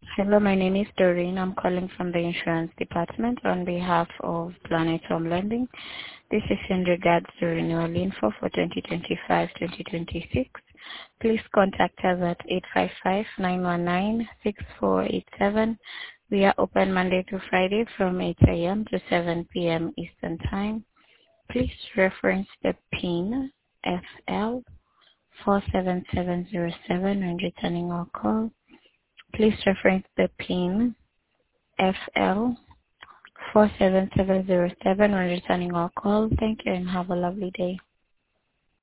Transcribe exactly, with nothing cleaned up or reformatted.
Hello, my name is Doreen. I'm calling from the insurance department on behalf of Planet Home Lending. This is in regards to renewal info for twenty twenty-five twenty twenty-six. Please contact us at eight five five, nine one nine, six four eight seven. We are open Monday to Friday from eight a m to seven p m Eastern Time. Please reference the PIN F L four seven seven zero seven when returning our call. Please reference the PIN F L four seven seven zero seven when returning our call. Thank you and have a lovely day.